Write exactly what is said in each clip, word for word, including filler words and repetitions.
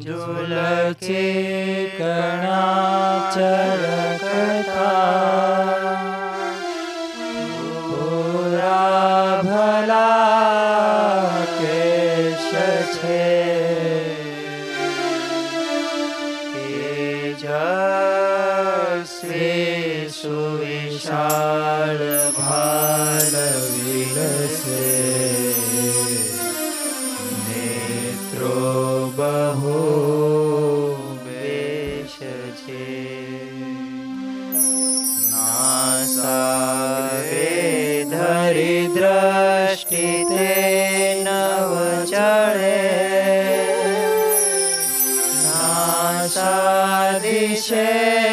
झुलके कणा चरकता पूरा भला केश छे के जसे सुविशाल भाल विलसे नेत्रो बहु बेश छे नासारे धरी दृष्टि ते नव चढ़े नासा दिशे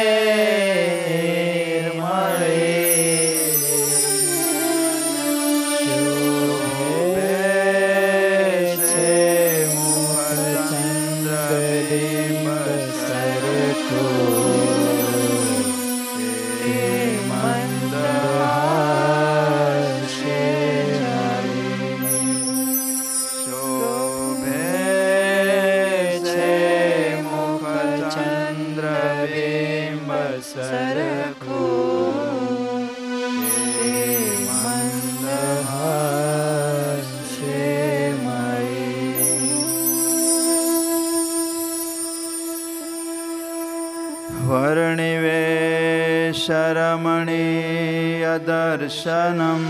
शरमणीय दर्शनम्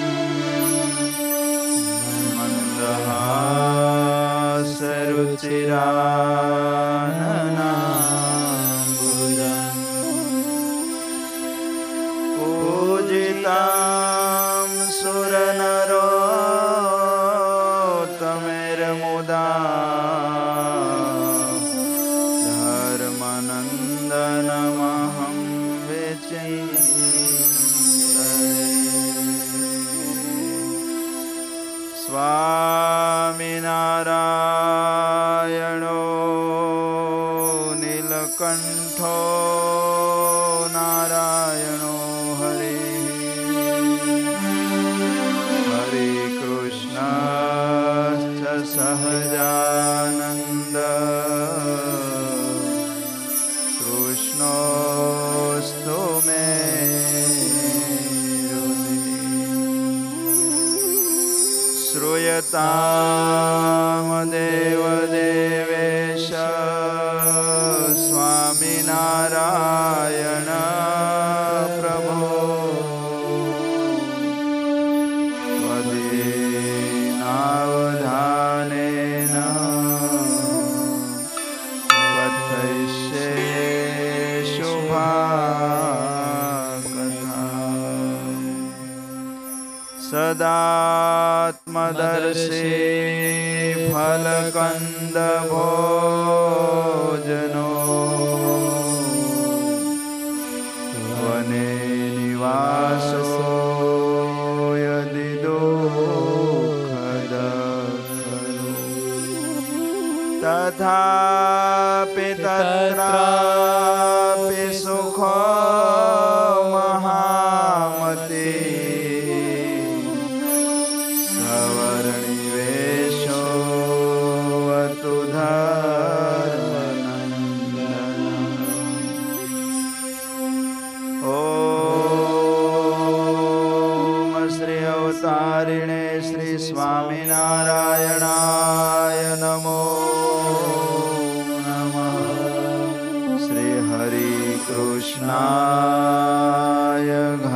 मंदहास रुचिराननाम्बुजम् पूजितां सुरनरोत्तमेर्मुदा धर्मनन्दनमहं स्वामिनारायणो नीलकण्ठो नारायणो हरे हरे कृष्णश्च सहजानन्द कृष्णोऽस्तु मे श्रूयतां देवदेवेश स्वामिनारायण प्रभो त्वदीनावधानेन कथयिष्ये शुभाकथा सदात्मदर्शी फलकंद भोजनो वने निवासो यदि दुःखद खलु तथापि तत्रापि सुखो महामति तारिणे श्री स्वामिनारायणाय नमो नमः श्री हरि कृष्णाय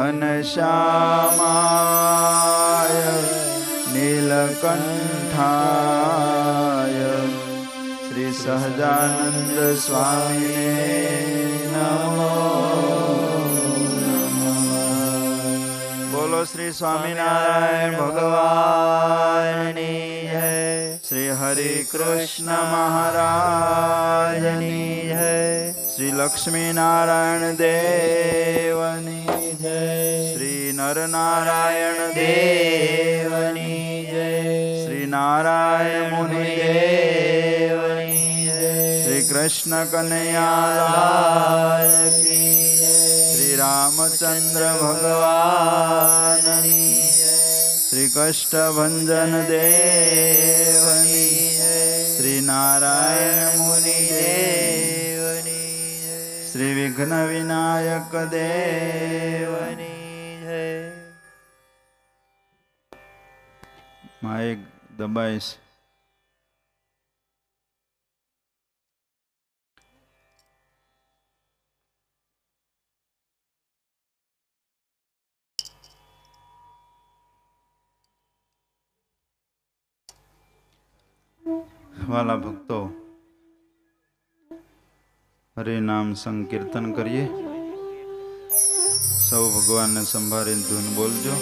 घनश्यामाय नीलकंठाय श्री सहजानंद स्वामिने नमो बोलो श्री स्वामिनारायण भगवानी जय श्री हरि कृष्ण महाराजनी जय श्री लक्ष्मी नारायण देवनी जय श्री नर नारायण देवनी जय श्री नारायण मुनि देवनी जय श्री कृष्ण कन्हैया लाल की श्री रामचंद्र भगवान श्री कष्टभंजन देवनी श्री नारायण मुनि विघ्न विनायक देवनी जय। माइक दबाइश। वाला भक्तों, हरे नाम संकीर्तन करिए। सौ भगवान ने संभारी धून बोलजो।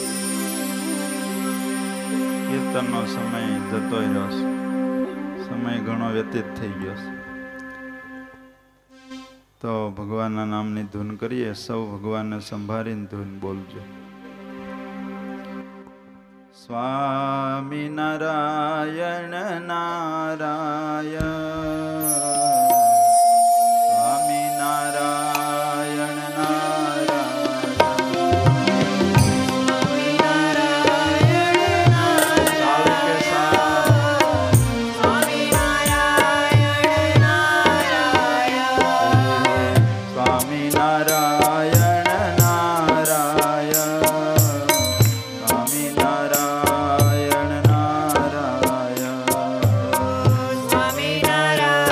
कीर्तन नो समय जतो रह्यो, समय घणो व्यतीत थई गयो। तो भगवान ना नाम नी धून करिए। सौ भगवान ने संभारी धून बोलजो। स्वामी नारायण नारायण, स्वामी नारायण नारायण, स्वामी नारायण नारायण, स्वामी नारायण नारायण, स्वामी नारायण नारायण, स्वामी नारायण नारायण, स्वामी नारायण।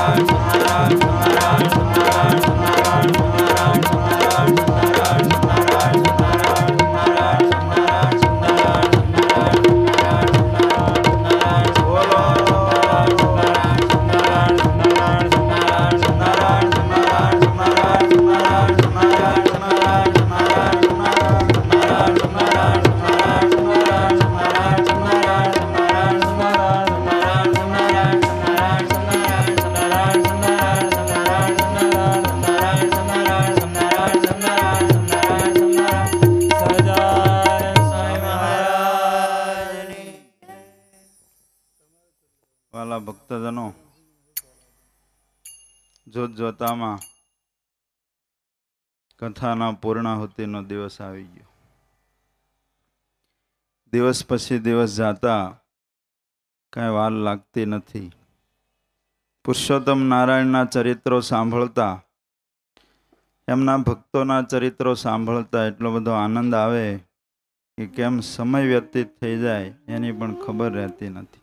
વાલા ભક્તજનો, જોત જોતામાં કથાના પૂર્ણાહુતિનો દિવસ આવી ગયો. દિવસ પછી દિવસ જાતા કાંઈ વાર લાગતી નથી. પુરુષોત્તમ નારાયણના ચરિત્રો સાંભળતા, એમના ભક્તોના ચરિત્રો સાંભળતા એટલો બધો આનંદ આવે કે કેમ સમય વ્યતીત થઈ જાય એની પણ ખબર રહેતી નથી.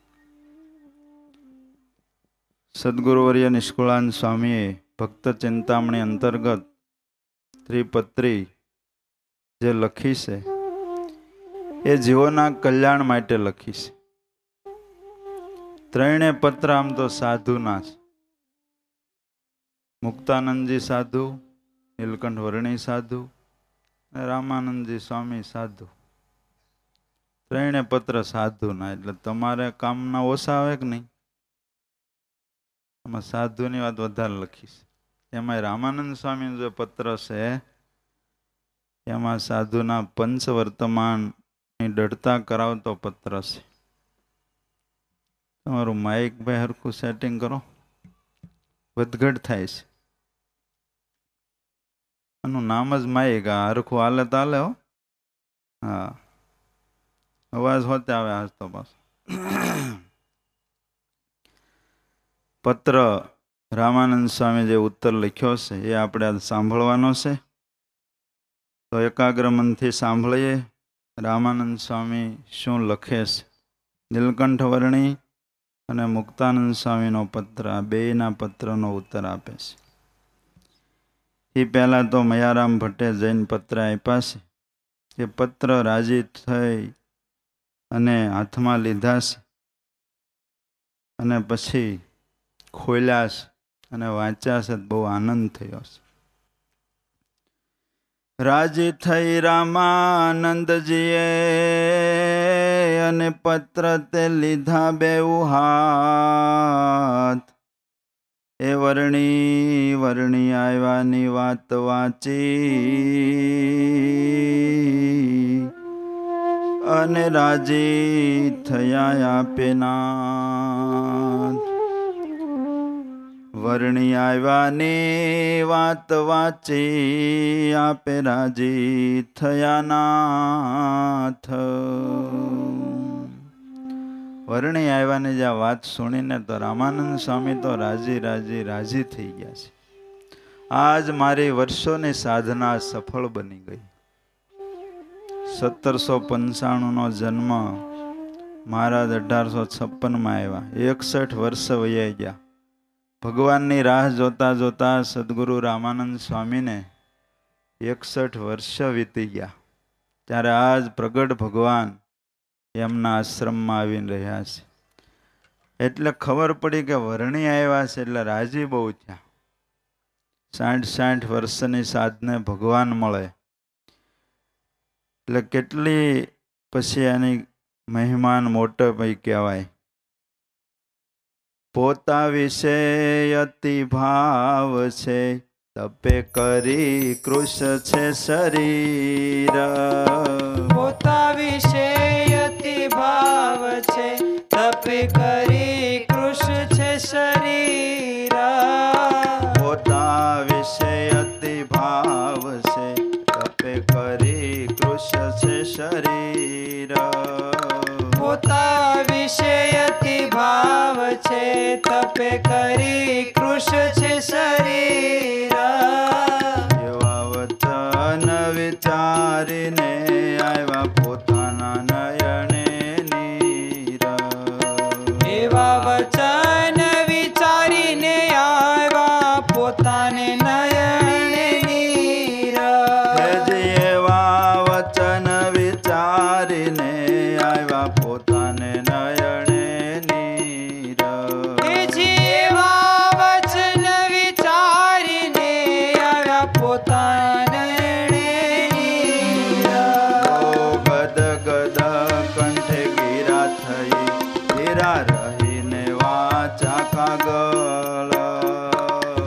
સદગુરુવર્ય નિષ્કુળાન સ્વામીએ ભક્ત ચિંતામણી અંતર્ગત ત્રિપત્રી જે લખી છે એ જીવોના કલ્યાણ માટે લખી છે. ત્રણે પત્ર આમ તો સાધુના છે. મુક્તાનંદજી સાધુ, નીલકંઠ વર્ણી સાધુ અને રામાનંદજી સ્વામી સાધુ. ત્રણે પત્ર સાધુના, એટલે તમારે કામના ઓછા આવે કે નહીં? એમાં સાધુની વાત વધારે લખીશ. એમાં રામાનંદ સ્વામીનો જે પત્ર છે એમાં સાધુના પંચવર્તમાનની દઢતા કરાવતો પત્ર છે. તમારું માઇક ભાઈ હરખું સેટિંગ કરો, વધઘટ થાય છે. એનું નામ જ માઇક. આ હરખું હાલે તો હાલે હો. હા, અવાજ હોતે આવે આજ તો પાછો. પત્ર રામાનંદ સ્વામી જે ઉત્તર લખ્યો છે એ આપણે આજ સાંભળવાનો છે. તો એકાગ્ર મનથી સાંભળીએ રામાનંદ સ્વામી શું લખે છે. નીલકંઠ વર્ણી અને મુક્તાનંદ સ્વામીનો પત્ર, આ બેયના પત્રનો ઉત્તર આપે છે. એ પહેલાં તો મયારામ ભટ્ટે જૈન પત્ર આપ્યા છે. એ પત્ર રાજી થઈ અને હાથમાં લીધા છે અને પછી ખોલ્યા છે અને વાંચ્યા છે. બહુ આનંદ થયો છે. રાજી થઈ રામાનંદજીએ અને પત્ર તે લીધા બેઉ હાથ. એ વર્ણી વર્ણી આવ્યાની વાત વાંચી અને રાજી થયા આપે નાથ. વર્ણી આવ્યાની વાત વાંચી આપે રાજી થયા નાથ. વર્ણી આવ્યાની જે વાત સુણીને તો રામાનંદ સ્વામી તો રાજી રાજી રાજી થઈ ગયા છે. આજ મારી વર્ષોની સાધના સફળ બની ગઈ. સત્તરસો પંચાણું નો જન્મ, મહારાજ અઢારસો છપ્પનમાં આવ્યા. એકસઠ વર્ષ વયા ગયા. ભગવાનની રાહ જોતા જોતા સદગુરુ રામાનંદ સ્વામીને એકસઠ વર્ષ વીતી ગયા. ત્યારે આજ પ્રગટ ભગવાન એમના આશ્રમમાં આવીને રહ્યા છે. એટલે ખબર પડી કે વર્ણી આવ્યા છે એટલે રાજી બહુ થયા. સાઠ સાઠ વર્ષની સાધને ભગવાન મળે એટલે કેટલી પછી એની મહેમાન મોટો ભાઈ કહેવાય. પોતા વિશે અતિ ભાવ છે, તપે કરી કૃશ છે શરીર. પોતા વિશે અતિ ભાવ છે, તપે કરી કૃશ છે શરીર. પોતા વિશે અતિ ભાવ છે, તપે કરી કૃશ છે શરીર. પોતા વિશે અતિ ભાવ છે, તપે કરી કૃશ છે શરીર. એવા વચન વિચારીને આવ્યા પોતાના નયને નીર. એવા વચન વિચારીને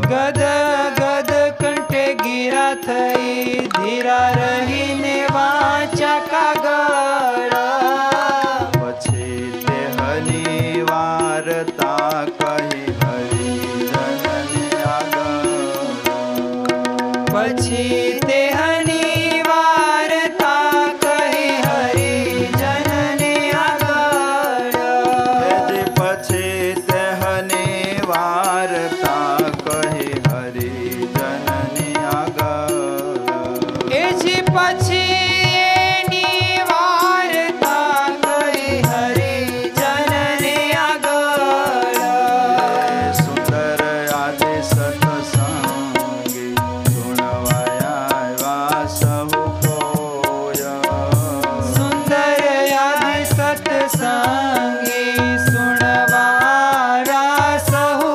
ગદ ગદ કંઠે ગીરા થઈ ધીરા રહીને વાંચા કાગળ પછી તે હની વાર્તા કહી હરિજનને આગળ પછી તે હની વાર્તા કહી હરિજનને આગળ પછી તે હની વાર્તા કહી હરિજનને આગળ એ જી પછી એની વાર્તા કહી હરિજનને આગળ સુંદર આજે સત્સંગી સુણવાયા સહુ કોય સુંદર યાદ સત્સંગી સુણવારા સહુ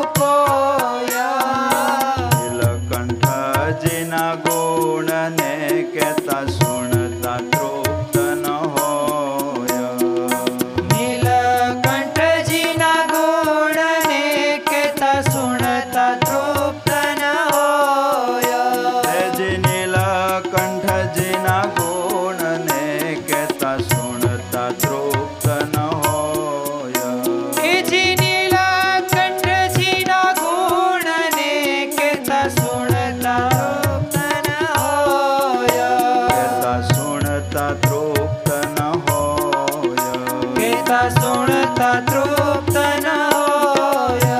કોયા નીલકંઠજીના ગુણને કહેતા સુણતા તૃપ્ત ન હોય નીલકંઠજીના ગુણને કહેતા સુણતા તૃપ્ત ન હોય તેજી નીલકંઠજીના ગુણને કહેતા સુણતા તૃપ્ત ન હોય એ જી નીલકંઠજીના ગુણને કહેતા સુણતા તૃપ્ત ન હોય કહેતા સુણતા તૃપ્ત ન હોય કહેતા સુણતા તૃપ્ત ન હોય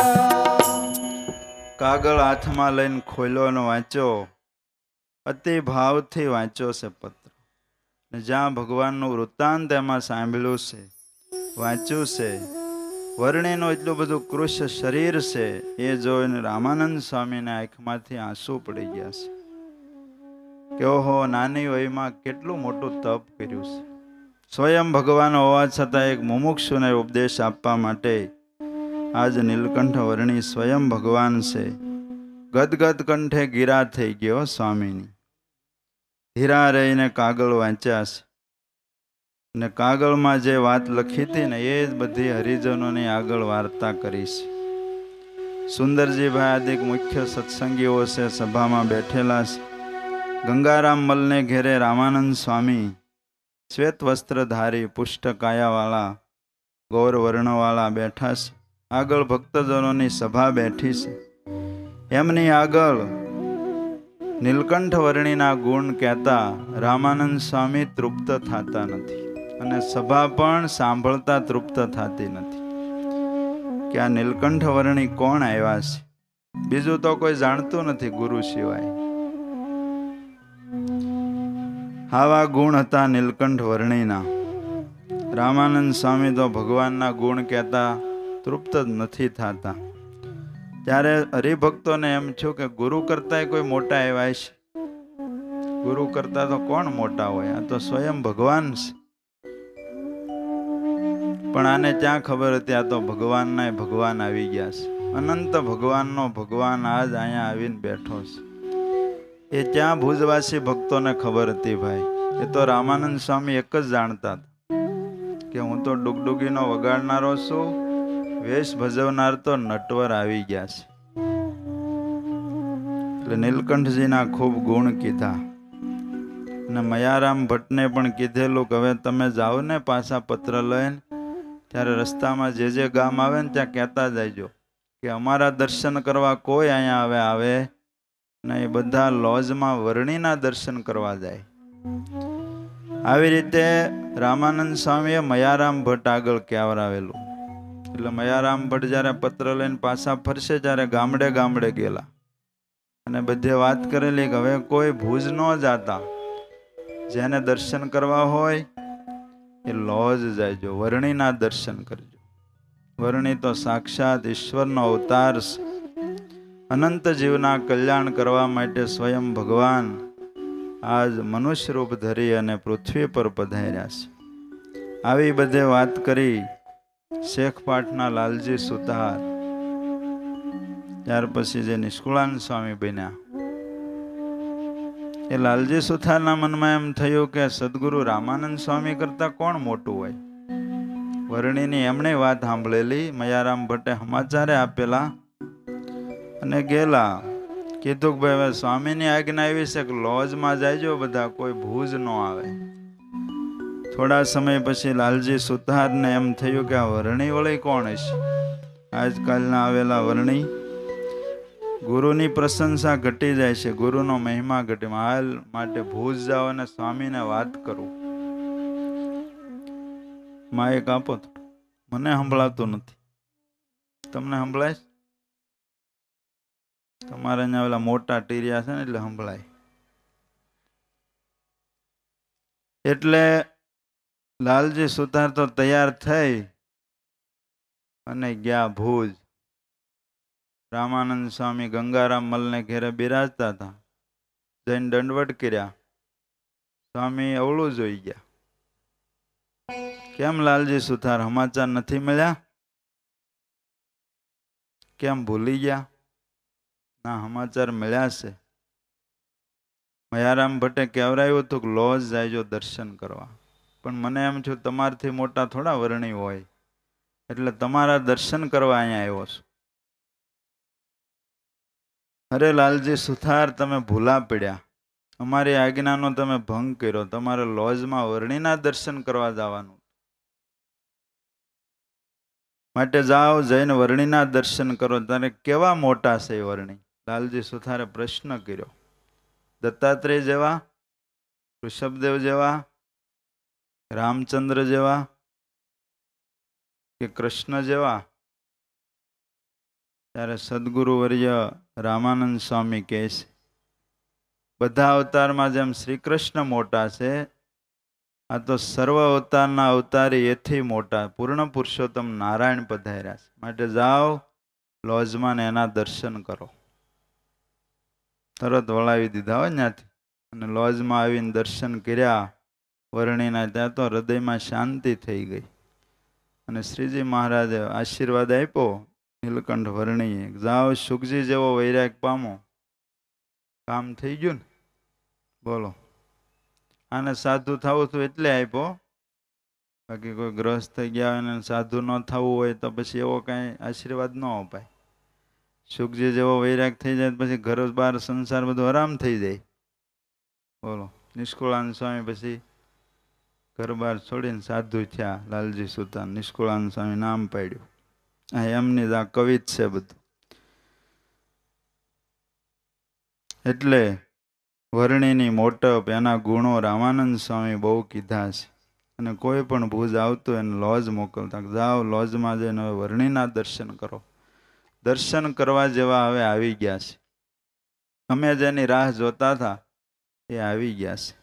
કાગળ હાથમાં લઈને ખોલ્યો અને વાંચ્યો. અતિ ભાવથી વાંચ્યો છે પત્ર. ને જ્યાં ભગવાનનું વૃત્તાંત એમાં સાંભળ્યું છે, વાંચ્યું છે, વર્ણિનું એટલું બધું કૃશ શરીર છે, એ જોઈને રામાનંદ સ્વામીને આંખમાંથી આંસુ પડી ગયા છે કે ઓહો, નાની વયમાં કેટલું મોટું તપ કર્યું છે. સ્વયં ભગવાન હોવા છતાં એક મુમુક્ષુને ઉપદેશ આપવા માટે આજ નીલકંઠ વર્ણી સ્વયં ભગવાન છે. ગદગદ કંઠે ગીરા થઈ ગયો સ્વામીની. ધીરા રહીને કાગળ વાંચ્યા છે ને કાગળમાં જે વાત લખી હતી ને એ જ બધી હરિજનોની આગળ વાર્તા કરી છે. સુંદરજીભાઈ આદિક મુખ્ય સત્સંગીઓ છે, સભામાં બેઠેલા છે. ગંગારામ મલને ઘેરે રામાનંદ સ્વામી શ્વેત વસ્ત્રધારી પુષ્ટ કાયાવાળા ગૌર વર્ણવાળા બેઠા છે. આગળ ભક્તજનોની સભા બેઠી છે. એમની આગળ નીલકંઠ વર્ણીના ગુણ કહેતા રામાનંદ સ્વામી તૃપ્ત થતા નથી અને સભા પણ સાંભળતા તૃપ્ત થતી નથી કે આ નીલકંઠ વર્ણી કોણ આવ્યા છે. બીજું તો કોઈ જાણતું નથી ગુરુ સિવાય. આવા ગુણ હતા નીલકંઠ વર્ણીના. રામાનંદ સ્વામી તો ભગવાનના ગુણ કહેતા તૃપ્ત જ નથી થતા. ત્યારે હરિભક્તોને એમ થયું કે ગુરુ કરતા કોઈ મોટા એવા છે. ગુરુ કરતા તો કોણ મોટા હોય, આ તો સ્વયં ભગવાન છે. પણ આને ક્યાં ખબર હતી, આ તો ભગવાનના ભગવાન આવી ગયા છે. અનંત ભગવાનનો ભગવાન આજ અહીંયા આવીને બેઠો છે. એ ત્યાં ભુજવાસી ભક્તોને ખબર હતી ભાઈ. એ તો રામાનંદ સ્વામી એક જ જાણતા હતા કે હું તો ડુગડુગીનો વગાડનારો છું, વેશ ભજવનાર તો નટવર આવી ગયા છે. એટલે નીલકંઠજીના ખૂબ ગુણ કીધા અને મયારામ ભટ્ટને પણ કીધેલું કે હવે તમે જાઓ ને પાછા પત્ર લઈને, ત્યારે રસ્તામાં જે જે ગામ આવે ને ત્યાં કહેતા જજો કે અમારા દર્શન કરવા કોઈ અહીંયા હવે આવે ને એ બધા લોજમાં વર્ણીના દર્શન કરવા જાય. આવી રીતે રામાનંદ સ્વામીએ મયારામ ભટ્ટ આગળ કહેવરાવેલું. એટલે મયારામ ભટ્ટ જ્યારે પત્ર લઈને પાછા ફરશે ત્યારે ગામડે ગામડે ગયેલા અને બધે વાત કરેલી કે હવે કોઈ ભુજ ન જાતા, જેને દર્શન કરવા હોય એ લોજ જાયજો, વર્ણીના દર્શન કરજો. વર્ણી તો સાક્ષાત ઈશ્વરનો અવતાર છે. અનંત જીવના કલ્યાણ કરવા માટે સ્વયં ભગવાન આજ મનુષ્ય રૂપ ધરી અને પૃથ્વી પર પધાર્યા છે. આવી બધે વાત કરી શેખ પાટના લાલજી સુતાર, ત્યાર પછી જે નિષ્કુળાનંદ સ્વામી બન્યા, એ લાલજી સુથારના મનમાં એમ થયું કે સદગુરુ રામાનંદ સ્વામી કરતા કોણ મોટું હોય. વર્ણીની એમણે વાત સાંભળેલી, મયારામ ભટ્ટે સમાચારે આપેલા અને ગયેલા. કીધું કે ભાઈ હવે સ્વામીની આજ્ઞા એવી છે કે લોજમાં જાયજો બધા, કોઈ ભૂજ ન આવે. થોડા સમય પછી લાલજી સુથારને એમ થયું કે આ વર્ણી વળી કોણ હશે? આજકાલના આવેલા વર્ણી. ગુરુની પ્રશંસા ઘટી જાય છે, ગુરુનો મહિમા ઘટે. હાલ માટે ભૂજ જાઓ અને સ્વામીને વાત કરું. માયક આપો તો. મને સંભળાતું નથી, તમને સંભળાય? તમારે અહીંયા ઓલા મોટા ટીરિયા છે ને એટલે સંભળાય. એટલે લાલજી સુથાર તો તૈયાર થઈ અને ગયા ભુજ. રામાનંદ સ્વામી ગંગારામ મલને ઘેરે બિરાજતા હતા. જઈને દંડવટ કર્યા. સ્વામી અવળું જોઈ ગયા. કેમ લાલજી સુથાર, સમાચાર નથી મળ્યા? કેમ ભૂલી ગયા? ના, સમાચાર મળ્યા છે. મયારામ ભટ્ટે કહેવરાયું હતું કે લોજ જાયજો દર્શન કરવા. પણ મને એમ થયું તમારથી મોટા થોડા વર્ણી હોય, એટલે તમારા દર્શન કરવા અહીંયા આવ્યો છું. અરે લાલજી સુથાર, તમે ભૂલા પડ્યા. અમારી આજ્ઞાનો તમે ભંગ કર્યો. તમારે લોજમાં વર્ણીના દર્શન કરવા જવાનું. માટે જાઓ, જઈને વર્ણીના દર્શન કરો. તારે કેવા મોટા છે એ વર્ણી? લાલજી સુથારે પ્રશ્ન કર્યો. દત્તાત્રેય જેવા, ઋષભદેવ જેવા, રામચંદ્ર જેવા કે કૃષ્ણ જેવા? ત્યારે સદગુરુ વર્ય રામાનંદ સ્વામી કહે છે, બધા અવતારમાં જેમ શ્રી કૃષ્ણ મોટા છે, આ તો સર્વ અવતારના અવતારી એથી મોટા પૂર્ણ પુરુષોત્તમ નારાયણ પધાર્યા છે. માટે જાઓ લોજમાં ને એના દર્શન કરો. તરત વળાવી દીધા હોય ત્યાંથી. અને લોજમાં આવીને દર્શન કર્યા વર્ણીના. ત્યાં તો હૃદયમાં શાંતિ થઈ ગઈ. અને શ્રીજી મહારાજે આશીર્વાદ આપ્યો નીલકંઠ વર્ણીએ, જાઓ સુખજી જેવો વૈરાગ પામો. કામ થઈ ગયું ને? બોલો. આને સાધુ થવું હતું એટલે આપ્યો. બાકી કોઈ ગ્રસ્ત થઈ ગયા હોય ને સાધુ ન થવું હોય તો પછી એવો કાંઈ આશીર્વાદ ન અપાય. સુખજી જેવો વૈરાગ થઈ જાય પછી ઘર બાર સંસાર બધું આરામ થઈ જાય. બોલો. નિષ્કુળાનંદ સ્વામી પછી ઘર બાર છોડીને સાધુ થયા. લાલજી સુથાર નિષ્કુળાનંદ સ્વામી નામ પાડ્યું. આ એમની આ કવિત છે બધું. એટલે વર્ણીની મોટપ, એના ગુણો રામાનંદ સ્વામી બહુ કીધા છે. અને કોઈ પણ ભુજ આવતું એને લોજ મોકલતા, જાઓ લોજમાં જઈને હવે વર્ણીના દર્શન કરો. દર્શન કરવા જેવા હવે આવી ગયા છે. અમે જેની રાહ જોતા હતા એ આવી ગયા છે.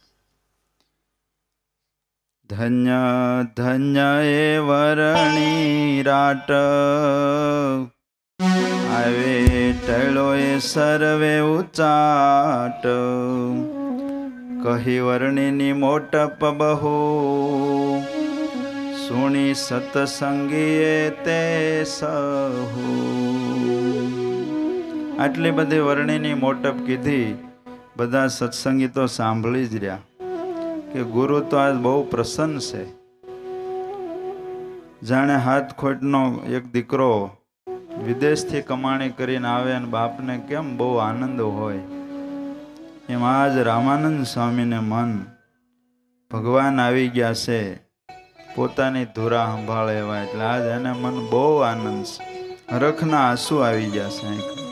ધન્ય ધન્ય એ વર્ણી રાટ, આવે ટળો એ સર્વે ઉચાટ. કહી વર્ણીની મોટપ બહુ, સુણી સતસંગીએ તે સહુ. આટલી બધી વર્ણીની મોટપ કીધી. બધા સત્સંગી તો સાંભળી જ રહ્યા કે ગુરુ તો આજ બહુ પ્રસન્ન છે. જાણે હાથ ખોટનો એક દીકરો વિદેશથી કમાણી કરીને આવે અને બાપને કેમ બહુ આનંદ હોય, એમ આજ રામાનંદ સ્વામીને મન ભગવાન આવી ગયા છે પોતાની ધુરા સંભાળે એવા. એટલે આજ એને મન બહુ આનંદ છે. હરખના આંસુ આવી ગયા છે.